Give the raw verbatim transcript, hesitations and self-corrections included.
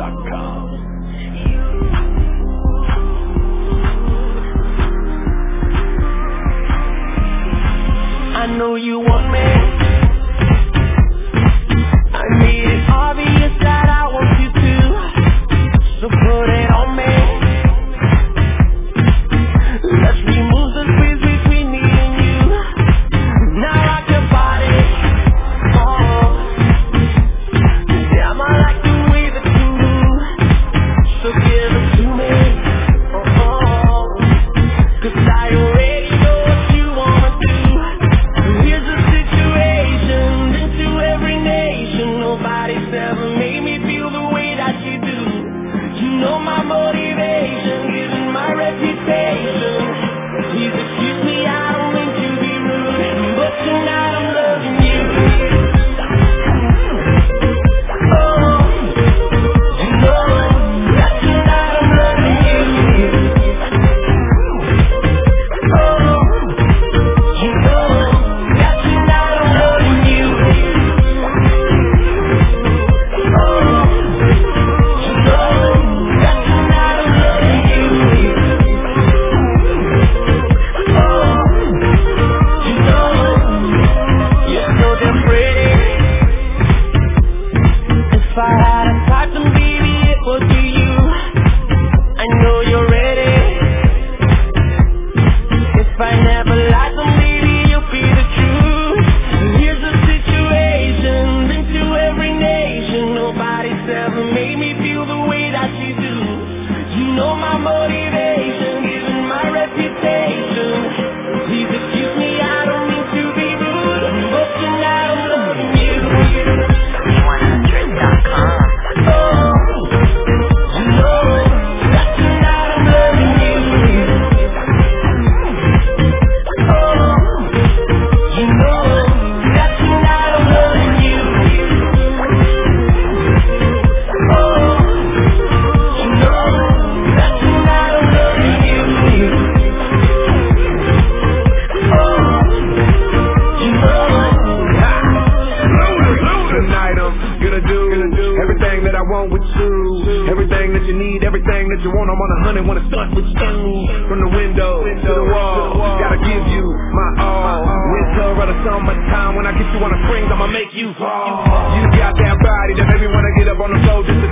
dot com. I know you want me. I made it obvious that I want you to, so put it on me. Let's remove the space between me and you. Now rock your body. Oh, damn, I like the way that you move. So give it to me. Oh, oh, 'cause I already know what you wanna do. Here's the situation, been to every nation. Nobody's ever made me feel the way that you do. You know my motivation, given my reputation. Please excuse me, I don't mean to be rude, but tonight I'm loving you. Oh, you know that tonight I'm loving you. Oh, you know that tonight I'm loving you. Oh, you know that tonight I'm loving you. Oh, you know you're so damn pretty. If I had a type, then baby it would be you. I know you're ready. If I never lied, then maybe you'll be the truth. Here's the situation, been to every nation. Nobody's ever made me feel the way that you do. You know my motivation, given my reputation. Please excuse me, I don't mean to be rude, but tonight I'm loving you. one hundred dot com. Oh, you know that tonight I'm loving you. Oh, you know that tonight I'm loving you. Oh, you know that tonight I'm loving you. Oh, you know. Tonight I'm gonna do, gonna do everything that I want with you. Everything that you need, everything that you want. I'm on a hundred, wanna start with you. From the window to the wall, gotta give you my all. Winter or the summertime, when I get you on the springs, I'ma make you fall. You got that body that made me wanna get up on the floor just to